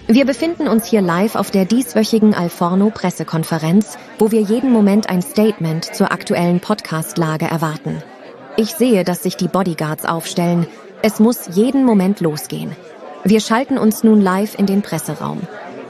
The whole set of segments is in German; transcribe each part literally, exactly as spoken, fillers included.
Wir befinden uns hier live auf der dieswöchigen Alforno-Pressekonferenz, wo wir jeden Moment ein Statement zur aktuellen Podcast-Lage erwarten. Ich sehe, dass sich die Bodyguards aufstellen. Es muss jeden Moment losgehen. Wir schalten uns nun live in den Presseraum.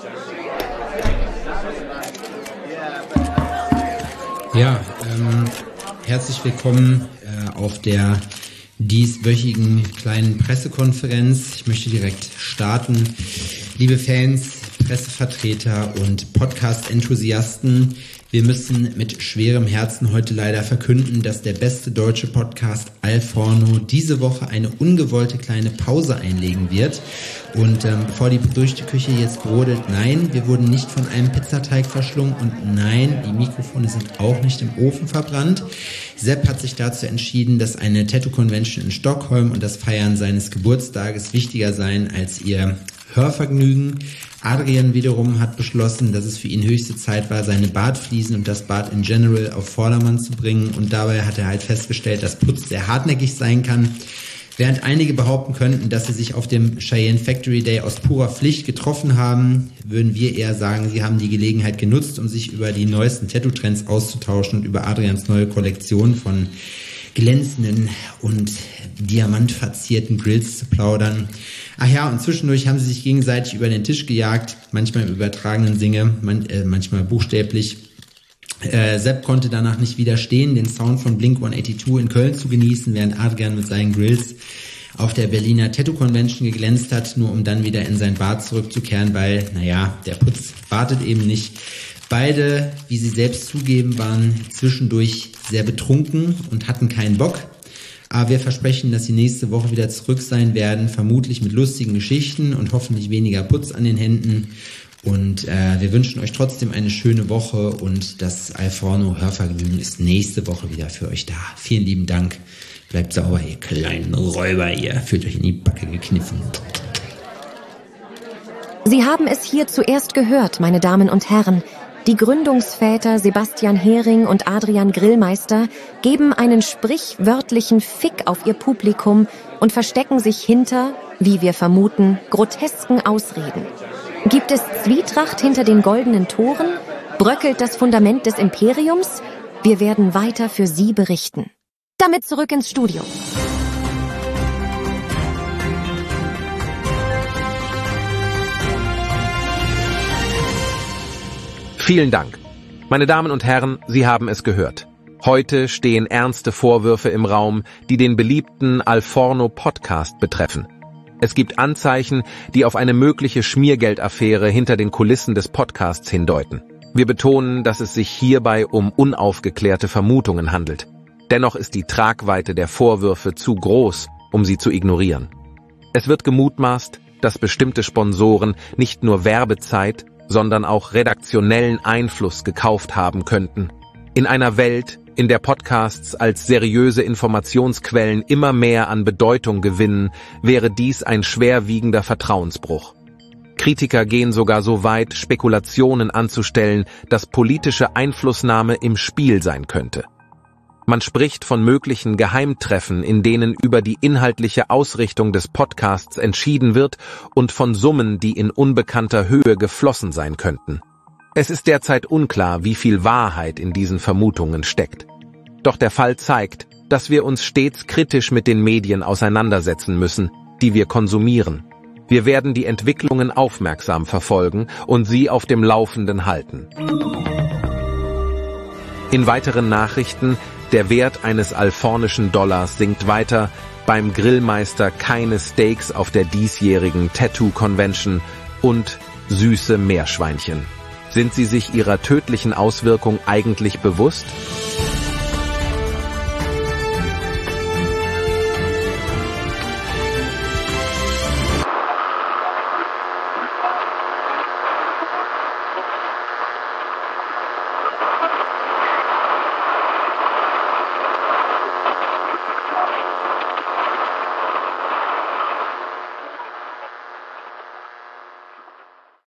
Ja, ähm, herzlich willkommen äh, auf der dieswöchigen kleinen Pressekonferenz. Ich möchte direkt starten. Liebe Fans, Pressevertreter und Podcast-Enthusiasten, wir müssen mit schwerem Herzen heute leider verkünden, dass der beste deutsche Podcast Alforno diese Woche eine ungewollte kleine Pause einlegen wird. Und ähm, bevor die Gerüchteküche jetzt brodelt, nein, wir wurden nicht von einem Pizzateig verschlungen und nein, die Mikrofone sind auch nicht im Ofen verbrannt. Sepp hat sich dazu entschieden, dass eine Tattoo-Convention in Stockholm und das Feiern seines Geburtstages wichtiger seien als ihr Hörvergnügen. Adrian wiederum hat beschlossen, dass es für ihn höchste Zeit war, seine Bartfliesen und das Bart in general auf Vordermann zu bringen, und dabei hat er halt festgestellt, dass Putz sehr hartnäckig sein kann. Während einige behaupten könnten, dass sie sich auf dem Cheyenne Factory Day aus purer Pflicht getroffen haben, würden wir eher sagen, sie haben die Gelegenheit genutzt, um sich über die neuesten Tattoo-Trends auszutauschen und über Adrians neue Kollektion von glänzenden und diamantverzierten Grills zu plaudern. Ach ja, und zwischendurch haben sie sich gegenseitig über den Tisch gejagt, manchmal im übertragenen Sinne, man, äh, manchmal buchstäblich. Äh, Sepp konnte danach nicht widerstehen, den Sound von Blink hundertzweiundachtzig in Köln zu genießen, während Adrian mit seinen Grills auf der Berliner Tattoo Convention geglänzt hat, nur um dann wieder in sein Bad zurückzukehren, weil, naja, der Putz wartet eben nicht. Beide, wie sie selbst zugeben, waren zwischendurch sehr betrunken und hatten keinen Bock. Aber wir versprechen, dass sie nächste Woche wieder zurück sein werden, vermutlich mit lustigen Geschichten und hoffentlich weniger Putz an den Händen. Und äh, wir wünschen euch trotzdem eine schöne Woche, und das Alforno Hörvergnügen ist nächste Woche wieder für euch da. Vielen lieben Dank. Bleibt sauber, ihr kleinen Räuber, ihr fühlt euch in die Backe gekniffen. Sie haben es hier zuerst gehört, meine Damen und Herren. Die Gründungsväter Sebastian Hering und Adrian Grillmeister geben einen sprichwörtlichen Fick auf ihr Publikum und verstecken sich hinter, wie wir vermuten, grotesken Ausreden. Gibt es Zwietracht hinter den goldenen Toren? Bröckelt das Fundament des Imperiums? Wir werden weiter für Sie berichten. Damit zurück ins Studio. Vielen Dank. Meine Damen und Herren, Sie haben es gehört. Heute stehen ernste Vorwürfe im Raum, die den beliebten Alforno-Podcast betreffen. Es gibt Anzeichen, die auf eine mögliche Schmiergeldaffäre hinter den Kulissen des Podcasts hindeuten. Wir betonen, dass es sich hierbei um unaufgeklärte Vermutungen handelt. Dennoch ist die Tragweite der Vorwürfe zu groß, um sie zu ignorieren. Es wird gemutmaßt, dass bestimmte Sponsoren nicht nur Werbezeit, sondern auch redaktionellen Einfluss gekauft haben könnten. In einer Welt, in der Podcasts als seriöse Informationsquellen immer mehr an Bedeutung gewinnen, wäre dies ein schwerwiegender Vertrauensbruch. Kritiker gehen sogar so weit, Spekulationen anzustellen, dass politische Einflussnahme im Spiel sein könnte. Man spricht von möglichen Geheimtreffen, in denen über die inhaltliche Ausrichtung des Podcasts entschieden wird, und von Summen, die in unbekannter Höhe geflossen sein könnten. Es ist derzeit unklar, wie viel Wahrheit in diesen Vermutungen steckt. Doch der Fall zeigt, dass wir uns stets kritisch mit den Medien auseinandersetzen müssen, die wir konsumieren. Wir werden die Entwicklungen aufmerksam verfolgen und Sie auf dem Laufenden halten. In weiteren Nachrichten: Der Wert eines alfornischen Dollars sinkt weiter, beim Grillmeister keine Steaks auf der diesjährigen Tattoo Convention und süße Meerschweinchen. Sind Sie sich ihrer tödlichen Auswirkung eigentlich bewusst?